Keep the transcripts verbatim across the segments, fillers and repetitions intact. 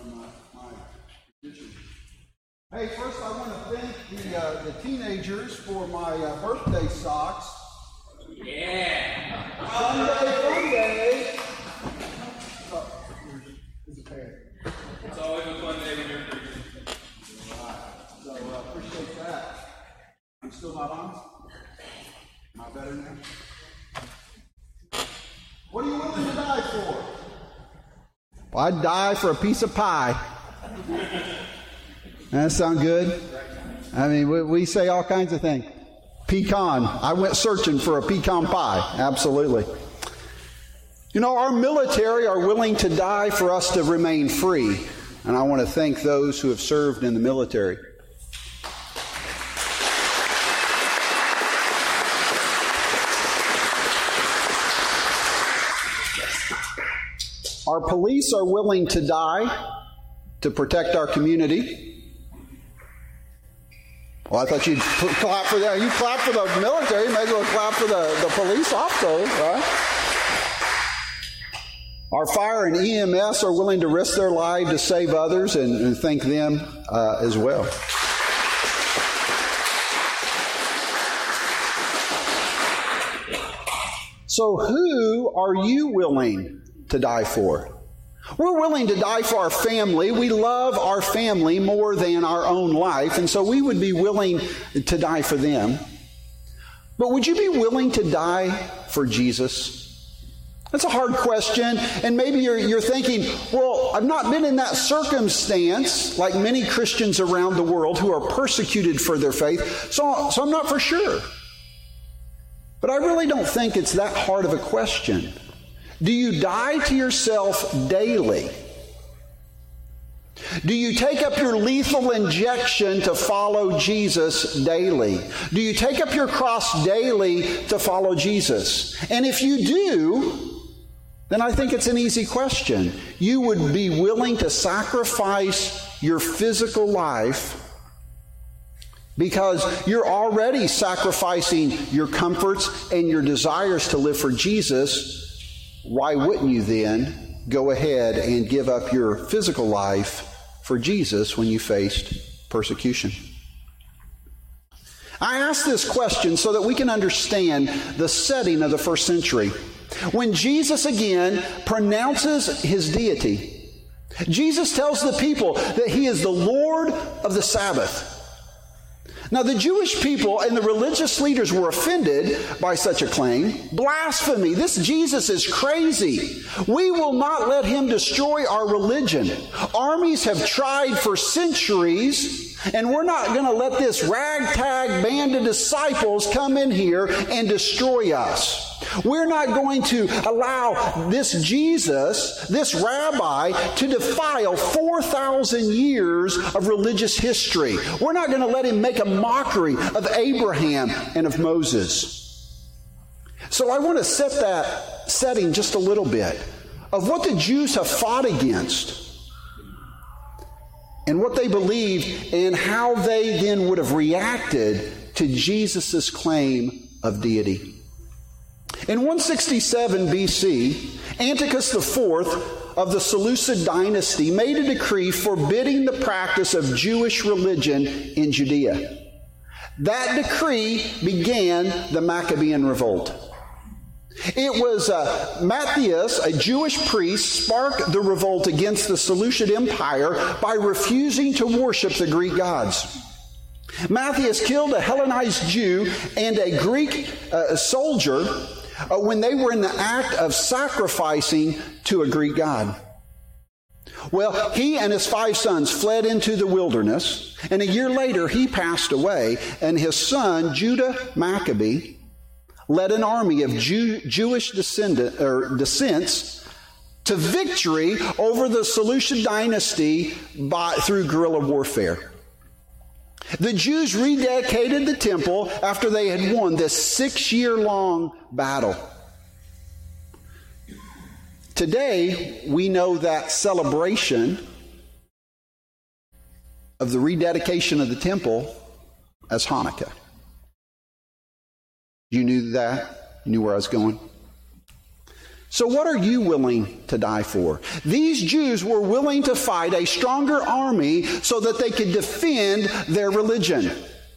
my, my tradition. Hey, first I want to thank the uh, the teenagers for my uh, birthday socks. Yeah! Sunday, Sunday! Oh, here's a pair. It's always a fun day when you're preaching. All right. So uh, appreciate that. I'm still not on? Am I better now? What are you willing to die for? Well, I'd die for a piece of pie. That sound good? I mean, we, we say all kinds of things. Pecan. I went searching for a pecan pie. Absolutely. You know, our military are willing to die for us to remain free. And I want to thank those who have served in the military. Our police are willing to die to protect our community. Well, I thought you'd clap for that. You clap for the military, you may as well clap for the, the police also, right? Our fire and E M S are willing to risk their life to save others, and, and thank them uh, as well. So who are you willing to die for? We're willing to die for our family. We love our family more than our own life, and so we would be willing to die for them. But would you be willing to die for Jesus? That's a hard question, and maybe you're, you're thinking, well, I've not been in that circumstance like many Christians around the world who are persecuted for their faith, so, so I'm not for sure. But I really don't think it's that hard of a question. Do you die to yourself daily? Do you take up your lethal injection to follow Jesus daily? Do you take up your cross daily to follow Jesus? And if you do, then I think it's an easy question. You would be willing to sacrifice your physical life because you're already sacrificing your comforts and your desires to live for Jesus. Why wouldn't you then go ahead and give up your physical life for Jesus when you faced persecution? I ask this question so that we can understand the setting of the first century. When Jesus again pronounces his deity, Jesus tells the people that he is the Lord of the Sabbath. Now, the Jewish people and the religious leaders were offended by such a claim. Blasphemy. This Jesus is crazy. We will not let him destroy our religion. Armies have tried for centuries, and we're not going to let this ragtag band of disciples come in here and destroy us. We're not going to allow this Jesus, this rabbi, to defile four thousand years of religious history. We're not going to let him make a mockery of Abraham and of Moses. So I want to set that setting just a little bit of what the Jews have fought against and what they believed and how they then would have reacted to Jesus' claim of deity. In one sixty-seven B C, Antiochus the fourth of the Seleucid dynasty made a decree forbidding the practice of Jewish religion in Judea. That decree began the Maccabean revolt. It was uh, Matthias, a Jewish priest, sparked the revolt against the Seleucid Empire by refusing to worship the Greek gods. Matthias killed a Hellenized Jew and a Greek uh, soldier uh, when they were in the act of sacrificing to a Greek god. Well, he and his five sons fled into the wilderness, and a year later he passed away, and his son, Judah Maccabee, led an army of Jew, Jewish descendant, or descents to victory over the Seleucid dynasty by, through guerrilla warfare. The Jews rededicated the temple after they had won this six-year-long battle. Today, we know that celebration of the rededication of the temple as Hanukkah. You knew that? You knew where I was going? So what are you willing to die for? These Jews were willing to fight a stronger army so that they could defend their religion.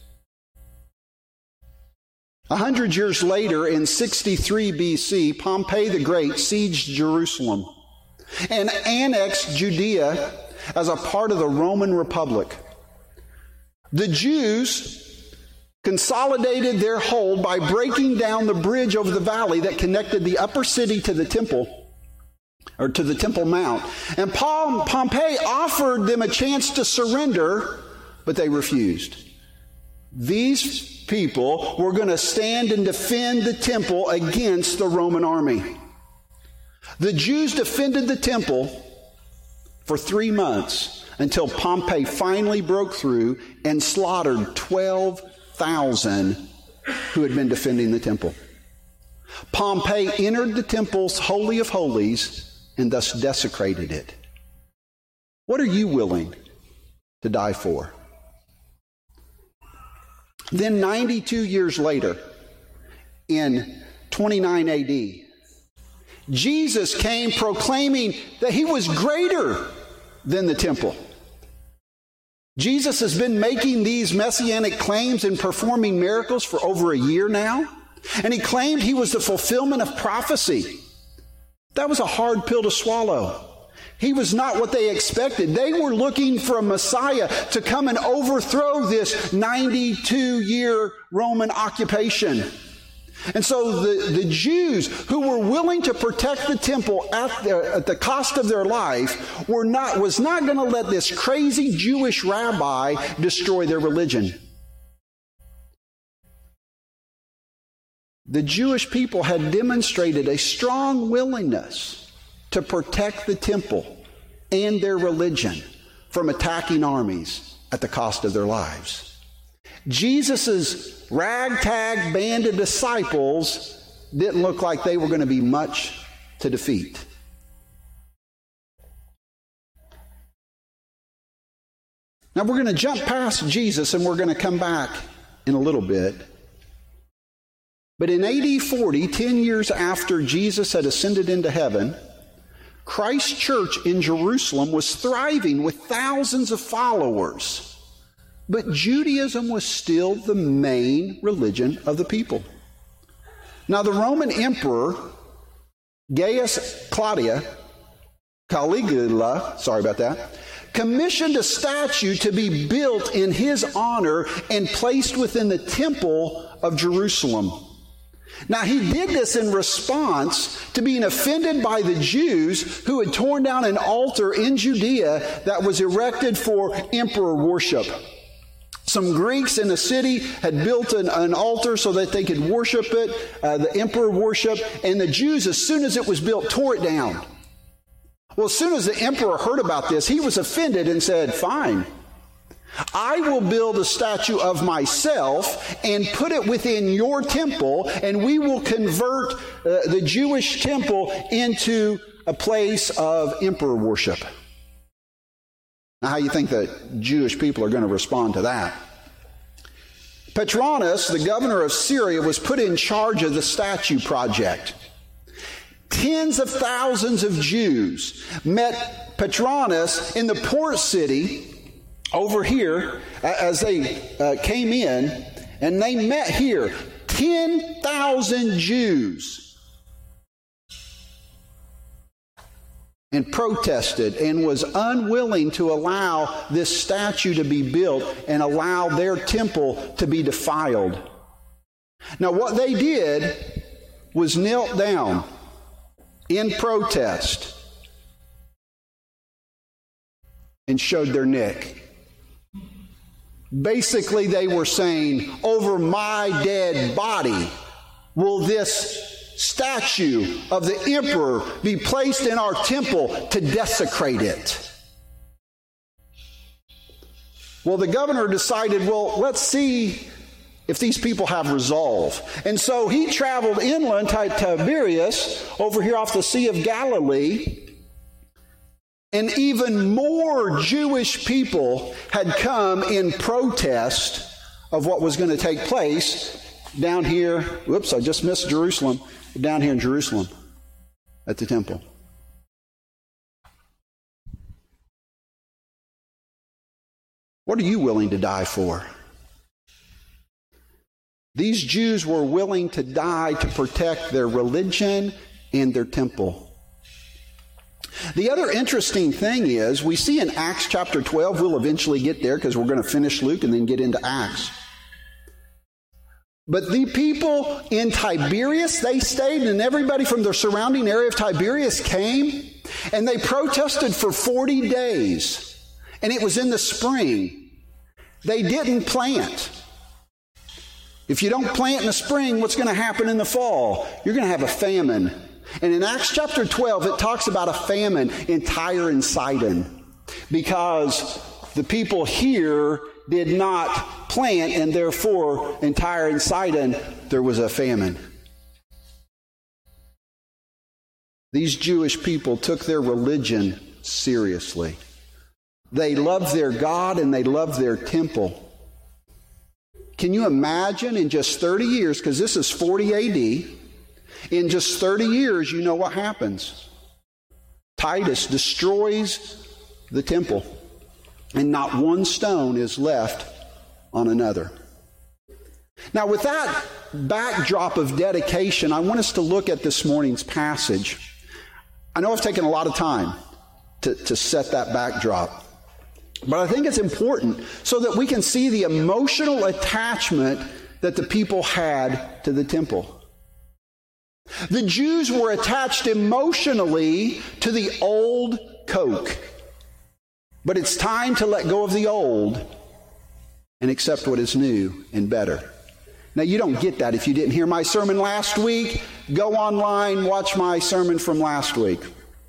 A hundred years later, in sixty-three B C, Pompey the Great sieged Jerusalem and annexed Judea as a part of the Roman Republic. The Jews consolidated their hold by breaking down the bridge over the valley that connected the upper city to the temple, or to the Temple Mount. And Pom- Pompey offered them a chance to surrender, but they refused. These people were going to stand and defend the temple against the Roman army. The Jews defended the temple for three months until Pompey finally broke through and slaughtered twelve thousand who had been defending the temple. Pompey entered the temple's Holy of Holies and thus desecrated it. What are you willing to die for? Then ninety-two years later, in twenty-nine A D, Jesus came proclaiming that he was greater than the temple. Jesus has been making these messianic claims and performing miracles for over a year now. And he claimed he was the fulfillment of prophecy. That was a hard pill to swallow. He was not what they expected. They were looking for a Messiah to come and overthrow this ninety-two-year Roman occupation. And so the, the Jews who were willing to protect the temple at the, at the cost of their life were not, was not going to let this crazy Jewish rabbi destroy their religion. The Jewish people had demonstrated a strong willingness to protect the temple and their religion from attacking armies at the cost of their lives. Jesus' ragtag band of disciples didn't look like they were going to be much to defeat. Now we're going to jump past Jesus and we're going to come back in a little bit. But in A D forty, ten years after Jesus had ascended into heaven, Christ's church in Jerusalem was thriving with thousands of followers. But Judaism was still the main religion of the people. Now the Roman emperor, Gaius Claudia, Caligula, sorry about that, commissioned a statue to be built in his honor and placed within the temple of Jerusalem. Now he did this in response to being offended by the Jews who had torn down an altar in Judea that was erected for emperor worship. Some Greeks in the city had built an, an altar so that they could worship it, uh, the emperor worship, and the Jews, as soon as it was built, tore it down. Well, as soon as the emperor heard about this, he was offended and said, fine, I will build a statue of myself and put it within your temple, and we will convert uh, the Jewish temple into a place of emperor worship. Now, how do you think the Jewish people are going to respond to that? Petronius, the governor of Syria, was put in charge of the statue project. Tens of thousands of Jews met Petronius in the port city over here as they uh, came in, and they met here. ten thousand Jews. And protested and was unwilling to allow this statue to be built and allow their temple to be defiled. Now what they did was knelt down in protest and showed their neck. Basically they were saying, over my dead body will this statue of the emperor be placed in our temple to desecrate it. Well, the governor decided, well, let's see if these people have resolve. And so he traveled inland to Tiberias, over here off the Sea of Galilee, and even more Jewish people had come in protest of what was going to take place down here. Whoops, I just missed Jerusalem. Down here in Jerusalem. at the temple. What are you willing to die for? These Jews were willing to die to protect their religion and their temple. The other interesting thing is, we see in Acts chapter twelve, we'll eventually get there because we're going to finish Luke and then get into Acts. But the people in Tiberias, they stayed, and everybody from the surrounding area of Tiberias came, and they protested for forty days. And it was in the spring. They didn't plant. If you don't plant in the spring, what's going to happen in the fall? You're going to have a famine. And in Acts chapter twelve, it talks about a famine in Tyre and Sidon because the people here did not plant, and therefore in Tyre and Sidon there was a famine. These Jewish people took their religion seriously. They loved their God and they loved their temple. Can you imagine in just thirty years, because this is forty A D, in just thirty years, you know what happens. Titus destroys the temple, and not one stone is left on another. Now, with that backdrop of dedication, I want us to look at this morning's passage. I know I've taken a lot of time to, to set that backdrop, but I think it's important so that we can see the emotional attachment that the people had to the temple. The Jews were attached emotionally to the old Coke. But it's time to let go of the old and accept what is new and better. Now, you don't get that if you didn't hear my sermon last week. Go online, watch my sermon from last week.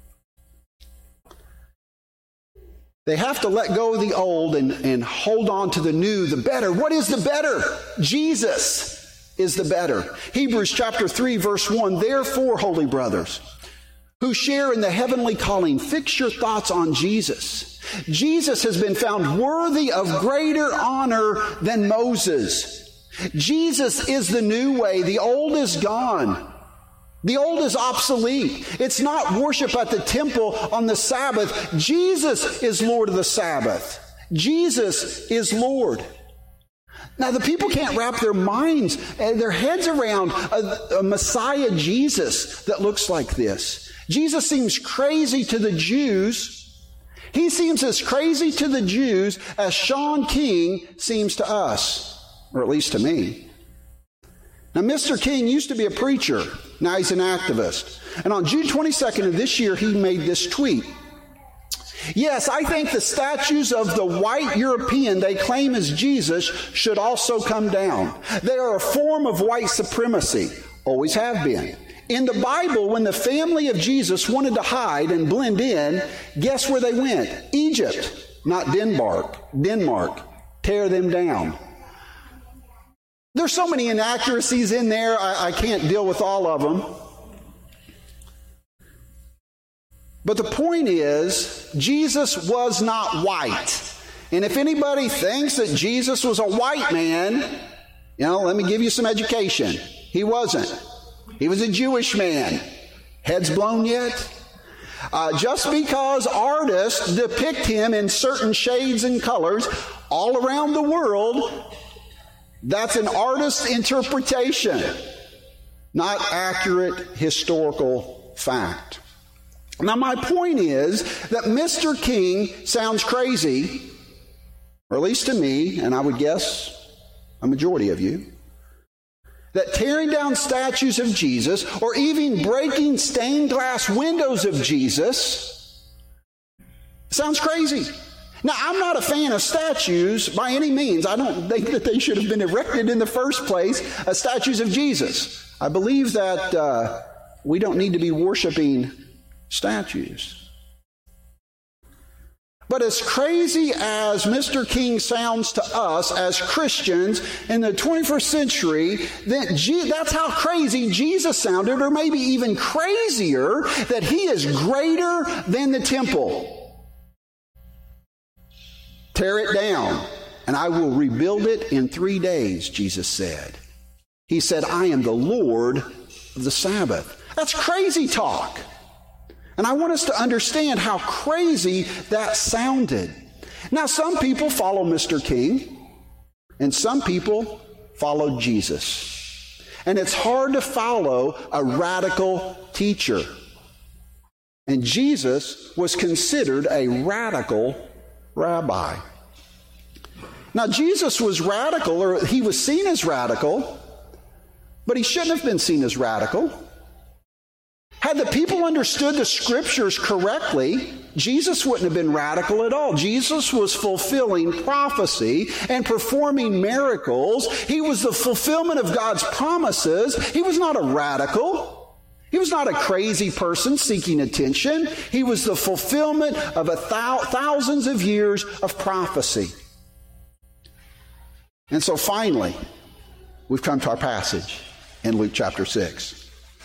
They have to let go of the old and, and hold on to the new, the better. What is the better? Jesus is the better. Hebrews chapter three, verse one, therefore, holy brothers, who share in the heavenly calling, fix your thoughts on Jesus. Jesus has been found worthy of greater honor than Moses. Jesus is the new way. The old is gone. The old is obsolete. It's not worship at the temple on the Sabbath. Jesus is Lord of the Sabbath. Jesus is Lord. Now, the people can't wrap their minds and their heads around a, a Messiah Jesus that looks like this. Jesus seems crazy to the Jews. He seems as crazy to the Jews as Sean King seems to us, or at least to me. Now, Mister King used to be a preacher. Now he's an activist. And on June twenty-second of this year, he made this tweet. Yes, I think the statues of the white European they claim is Jesus should also come down. They are a form of white supremacy. Always have been. In the Bible, when the family of Jesus wanted to hide and blend in, guess where they went? Egypt, not Denmark. Denmark. Tear them down. There's so many inaccuracies in there, I, I can't deal with all of them. But the point is, Jesus was not white. And if anybody thinks that Jesus was a white man, you know, let me give you some education. He wasn't. He was a Jewish man. Heads blown yet? Uh, just because artists depict him in certain shades and colors all around the world, that's an artist's interpretation, not accurate historical fact. Now, my point is that Mister King sounds crazy, or at least to me, and I would guess a majority of you, that tearing down statues of Jesus, or even breaking stained glass windows of Jesus, sounds crazy. Now, I'm not a fan of statues by any means. I don't think that they should have been erected in the first place as statues of Jesus. I believe that uh, we don't need to be worshiping statues. But as crazy as Mister King sounds to us as Christians in the twenty-first century, then G- that's how crazy Jesus sounded, or maybe even crazier, that he is greater than the temple. Tear it down, and I will rebuild it in three days, Jesus said. He said, I am the Lord of the Sabbath. That's crazy talk. And I want us to understand how crazy that sounded. Now, some people follow Mister King, and some people follow Jesus. And it's hard to follow a radical teacher. And Jesus was considered a radical rabbi. Now, Jesus was radical, or he was seen as radical, but he shouldn't have been seen as radical. Had the people understood the Scriptures correctly, Jesus wouldn't have been radical at all. Jesus was fulfilling prophecy and performing miracles. He was the fulfillment of God's promises. He was not a radical. He was not a crazy person seeking attention. He was the fulfillment of a thou- thousands of years of prophecy. And so finally, we've come to our passage in Luke chapter six.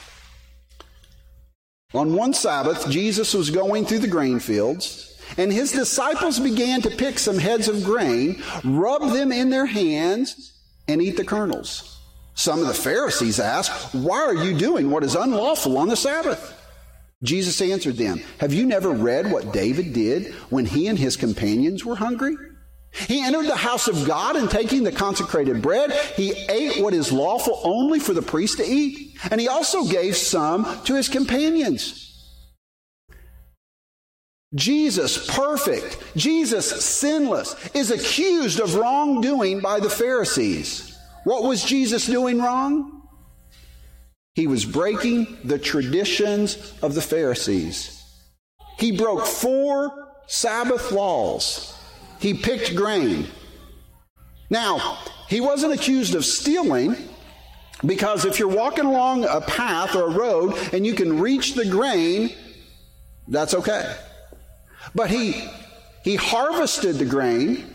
On one Sabbath, Jesus was going through the grain fields, and his disciples began to pick some heads of grain, rub them in their hands, and eat the kernels. Some of the Pharisees asked, "Why are you doing what is unlawful on the Sabbath?" Jesus answered them, "Have you never read what David did when he and his companions were hungry? He entered the house of God, and taking the consecrated bread, he ate what is lawful only for the priest to eat. And he also gave some to his companions." Jesus, perfect, Jesus, sinless, is accused of wrongdoing by the Pharisees. What was Jesus doing wrong? He was breaking the traditions of the Pharisees. He broke four Sabbath laws. He picked grain. Now, he wasn't accused of stealing, because if you're walking along a path or a road and you can reach the grain, that's okay. But he, he harvested the grain.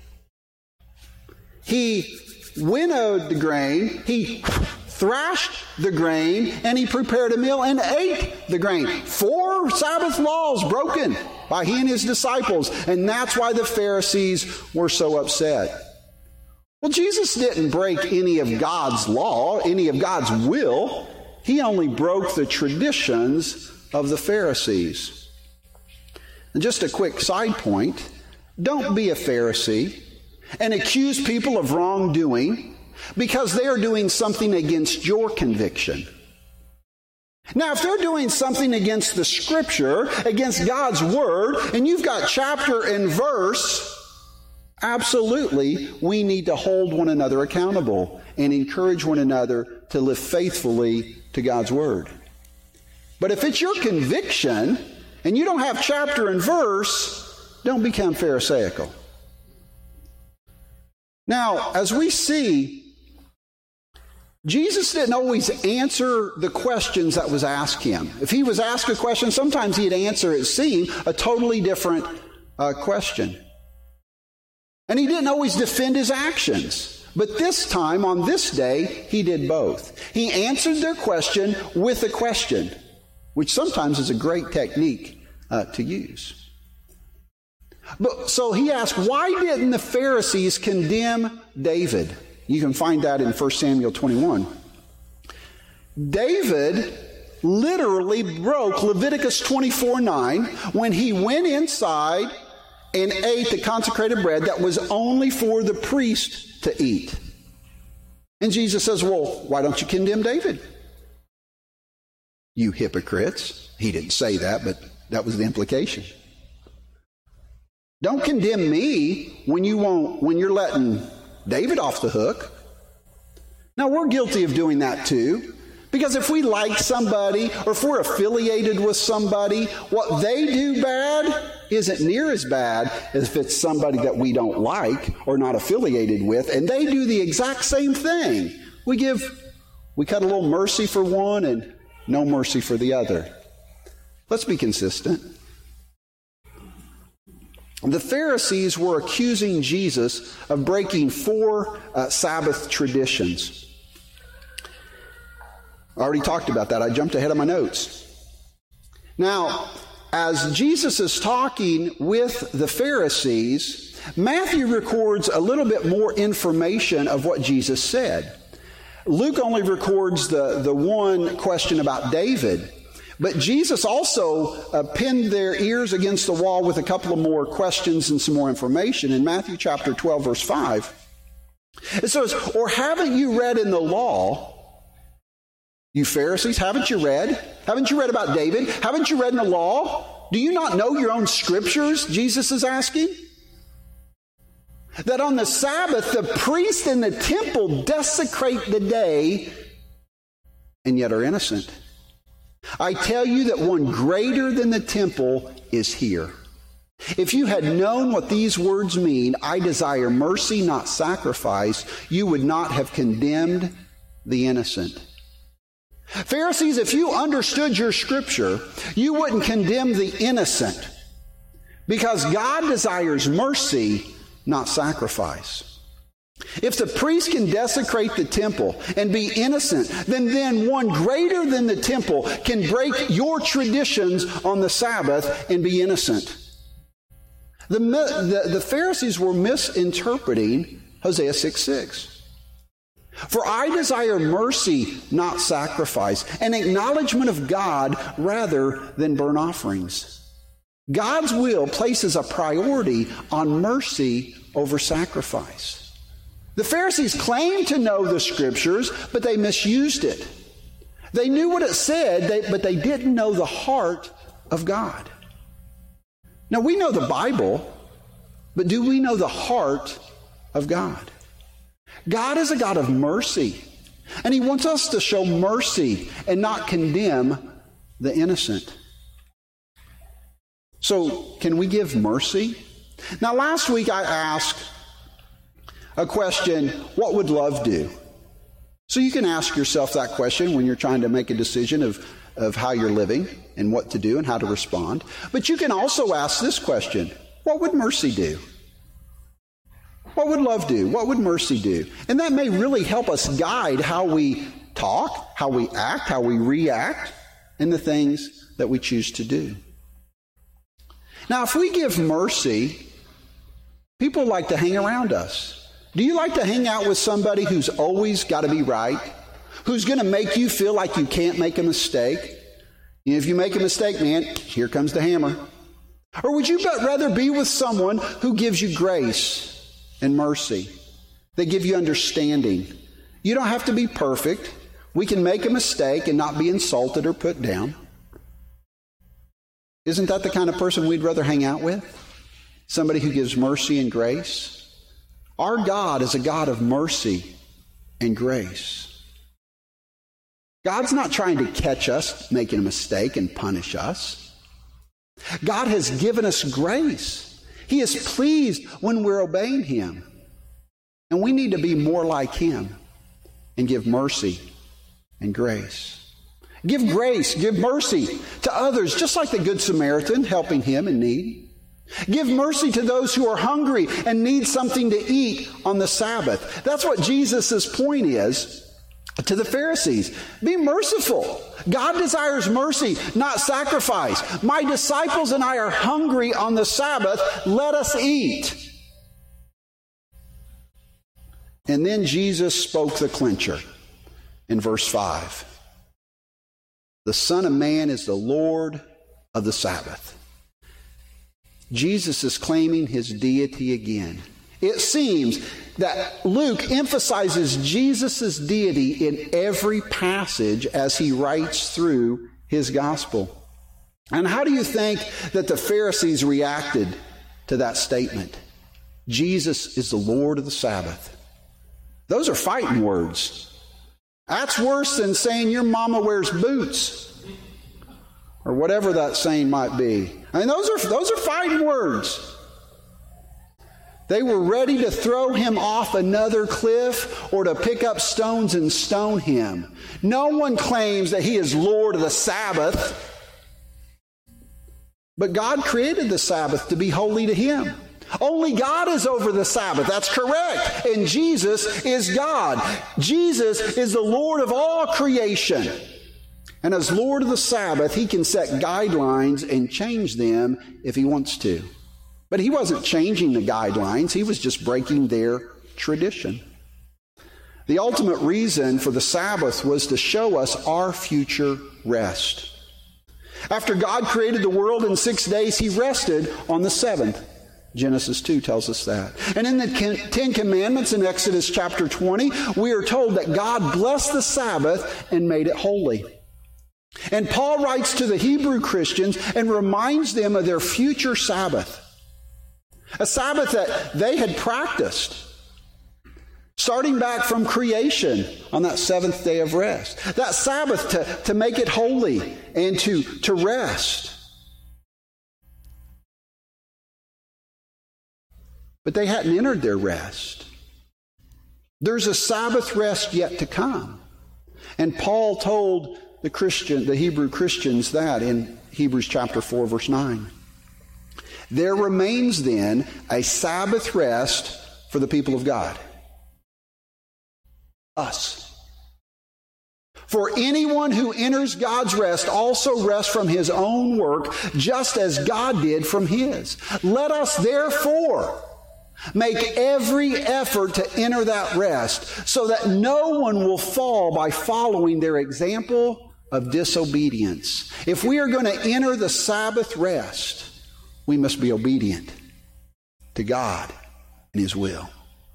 He winnowed the grain. He thrashed the grain, and he prepared a meal and ate the grain. Four Sabbath laws broken by he and his disciples, and that's why the Pharisees were so upset. Well, Jesus didn't break any of God's law, any of God's will. He only broke the traditions of the Pharisees. And just a quick side point, don't be a Pharisee and accuse people of wrongdoing because they are doing something against your conviction. Now, if they're doing something against the Scripture, against God's Word, and you've got chapter and verse, absolutely, we need to hold one another accountable and encourage one another to live faithfully to God's Word. But if it's your conviction and you don't have chapter and verse, don't become Pharisaical. Now, as we see, Jesus didn't always answer the questions that was asked him. If he was asked a question, sometimes he'd answer, it seemed, a totally different uh, question. And he didn't always defend his actions. But this time, on this day, he did both. He answered their question with a question, which sometimes is a great technique uh, to use. But so he asked, why didn't the Pharisees condemn David? You can find that in First Samuel twenty-one. David literally broke Leviticus twenty-four nine when he went inside and ate the consecrated bread that was only for the priest to eat. And Jesus says, well, why don't you condemn David? You hypocrites. He didn't say that, but that was the implication. Don't condemn me when you won't, when you're letting David off the hook. Now, we're guilty of doing that too. Because if we like somebody, or if we're affiliated with somebody, what they do bad isn't near as bad as if it's somebody that we don't like or not affiliated with, and they do the exact same thing. We give, we cut a little mercy for one and no mercy for the other. Let's be consistent. The Pharisees were accusing Jesus of breaking four uh, Sabbath traditions. I already talked about that. I jumped ahead of my notes. Now, as Jesus is talking with the Pharisees, Matthew records a little bit more information of what Jesus said. Luke only records the, the one question about David. But Jesus also uh, pinned their ears against the wall with a couple of more questions and some more information. In Matthew chapter twelve, verse five, it says, "Or haven't you read in the law, you Pharisees, haven't you read? Haven't you read about David? Haven't you read in the law? Do you not know your own scriptures?" Jesus is asking. "That on the Sabbath, the priests in the temple desecrate the day and yet are innocent. I tell you that one greater than the temple is here. If you had known what these words mean, 'I desire mercy, not sacrifice,' you would not have condemned the innocent." Pharisees, if you understood your scripture, you wouldn't condemn the innocent, because God desires mercy, not sacrifice. If the priest can desecrate the temple and be innocent, then, then one greater than the temple can break your traditions on the Sabbath and be innocent. The, the, the Pharisees were misinterpreting Hosea six six. "For I desire mercy, not sacrifice, an acknowledgement of God rather than burnt offerings." God's will places a priority on mercy over sacrifice. The Pharisees claimed to know the scriptures, but they misused it. They knew what it said, they, but they didn't know the heart of God. Now, we know the Bible, but do we know the heart of God? God is a God of mercy, and He wants us to show mercy and not condemn the innocent. So, can we give mercy? Now, last week I asked a question, what would love do? So you can ask yourself that question when you're trying to make a decision of, of how you're living and what to do and how to respond. But you can also ask this question, what would mercy do? What would love do? What would mercy do? And that may really help us guide how we talk, how we act, how we react, and the things that we choose to do. Now, if we give mercy, people like to hang around us. Do you like to hang out with somebody who's always got to be right? Who's going to make you feel like you can't make a mistake? You know, if you make a mistake, man, here comes the hammer. Or would you rather be with someone who gives you grace and mercy? They give you understanding. You don't have to be perfect. We can make a mistake and not be insulted or put down. Isn't that the kind of person we'd rather hang out with? Somebody who gives mercy and grace? Our God is a God of mercy and grace. God's not trying to catch us making a mistake and punish us. God has given us grace. He is pleased when we're obeying Him. And we need to be more like Him and give mercy and grace. Give grace, give mercy to others, just like the Good Samaritan helping him in need. Give mercy to those who are hungry and need something to eat on the Sabbath. That's what Jesus' point is to the Pharisees. Be merciful. God desires mercy, not sacrifice. My disciples and I are hungry on the Sabbath. Let us eat. And then Jesus spoke the clincher in verse five. The Son of Man is the Lord of the Sabbath. Jesus is claiming His deity again. It seems that Luke emphasizes Jesus' deity in every passage as he writes through his gospel. And how do you think that the Pharisees reacted to that statement? Jesus is the Lord of the Sabbath. Those are fighting words. That's worse than saying your mama wears boots, or whatever that saying might be. I mean, those are, those are fighting words. They were ready to throw him off another cliff or to pick up stones and stone him. No one claims that he is Lord of the Sabbath. But God created the Sabbath to be holy to Him. Only God is over the Sabbath. That's correct. And Jesus is God. Jesus is the Lord of all creation. And as Lord of the Sabbath, He can set guidelines and change them if He wants to. But He wasn't changing the guidelines. He was just breaking their tradition. The ultimate reason for the Sabbath was to show us our future rest. After God created the world in six days, he rested on the seventh. Genesis two tells us that. And in the Ten Commandments in Exodus chapter twenty, we are told that God blessed the Sabbath and made it holy. And Paul writes to the Hebrew Christians and reminds them of their future Sabbath. A Sabbath that they had practiced, starting back from creation on that seventh day of rest. That Sabbath to, to make it holy and to, to rest. But they hadn't entered their rest. There's a Sabbath rest yet to come. And Paul told the Christian, the Hebrew Christians that in Hebrews chapter four, verse nine. There remains then a Sabbath rest for the people of God. Us. For anyone who enters God's rest also rests from his own work, just as God did from his. Let us therefore make every effort to enter that rest, so that no one will fall by following their example of disobedience. If we are going to enter the Sabbath rest, we must be obedient to God and his will.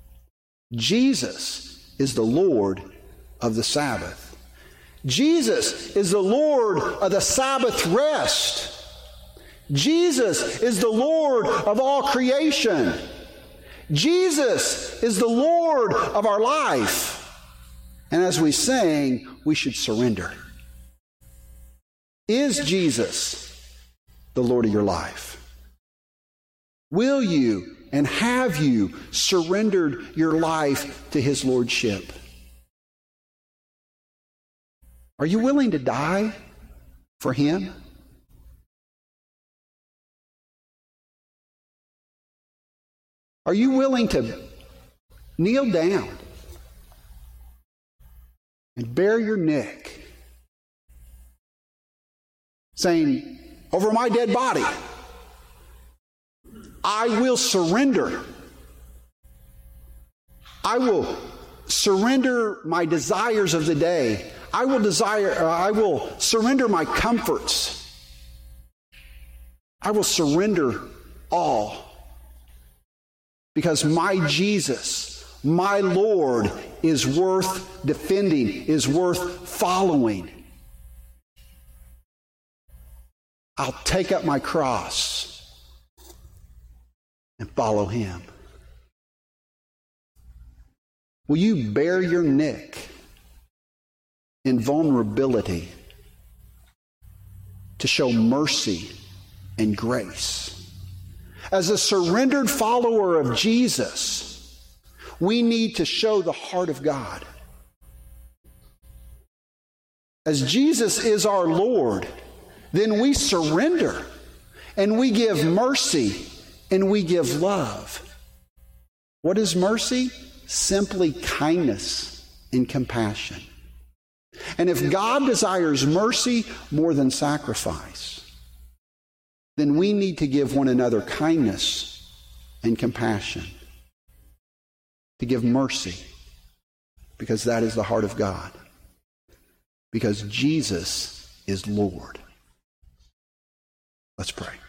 Jesus is the Lord of the Sabbath. Jesus is the Lord of the Sabbath rest. Jesus is the Lord of all creation. Jesus is the Lord of our life. And as we sing, we should surrender. Is Jesus the Lord of your life? Will you and have you surrendered your life to his lordship? Are you willing to die for him? Are you willing to kneel down and bare your neck, saying, over my dead body, I will surrender. I will surrender my desires of the day. I will desire, uh, I will surrender my comforts. I will surrender all. Because my Jesus, my Lord, is worth defending, is worth following. I'll take up my cross and follow him. Will you bare your neck in vulnerability to show mercy and grace? As a surrendered follower of Jesus, we need to show the heart of God. As Jesus is our Lord, then we surrender and we give mercy and we give love. What is mercy? Simply kindness and compassion. And if God desires mercy more than sacrifice, then we need to give one another kindness and compassion. To give mercy, because that is the heart of God. Because Jesus is Lord. Let's pray.